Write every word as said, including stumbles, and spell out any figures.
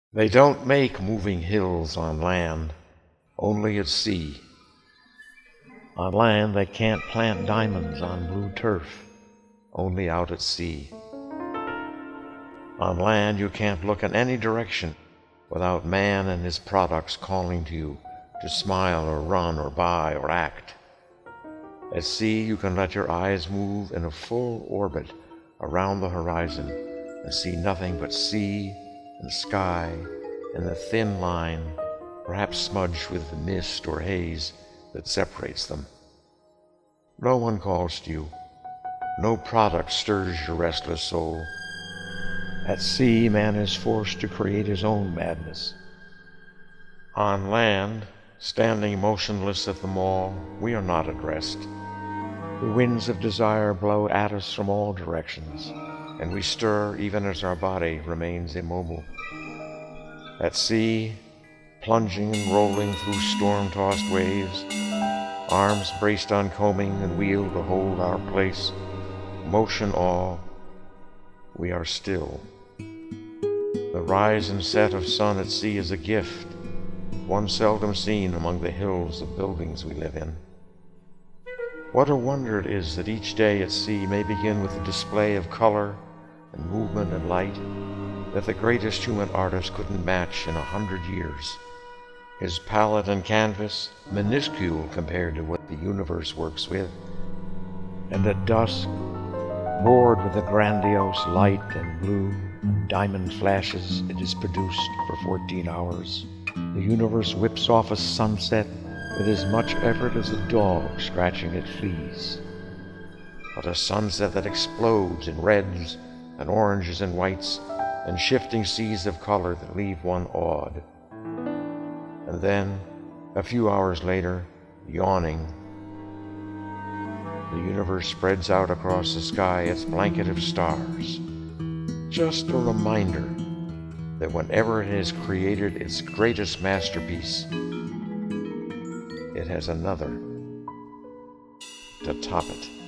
They don't make moving hills on land, only at sea. On land they can't plant diamonds on blue turf, only out at sea. On land you can't look in any direction without man and his products calling to you to smile or run or buy or act. At sea you can let your eyes move in a full orbit around the horizon and see nothing but sea and sky and the thin line, perhaps smudged with the mist or haze that separates them. No one calls to you. No product stirs your restless soul. At sea, man is forced to create his own madness. On land, standing motionless at the mall, we are not addressed. The winds of desire blow at us from all directions, and we stir even as our body remains immobile. At sea, plunging and rolling through storm-tossed waves, arms braced on coaming and wheel to hold our place, motion all, we are still. The rise and set of sun at sea is a gift, one seldom seen among the hills of buildings we live in. What a wonder it is that each day at sea may begin with a display of color and movement and light that the greatest human artist couldn't match in a hundred years. His palette and canvas minuscule compared to what the universe works with. And at dusk, bored with the grandiose light and blue and diamond flashes it is produced for fourteen hours, the universe whips off a sunset with as much effort as a dog scratching at fleas. But a sunset that explodes in reds and oranges and whites and shifting seas of color that leave one awed. And then, a few hours later, yawning, the universe spreads out across the sky its blanket of stars. Just a reminder that whenever it has created its greatest masterpiece, it has another to top it.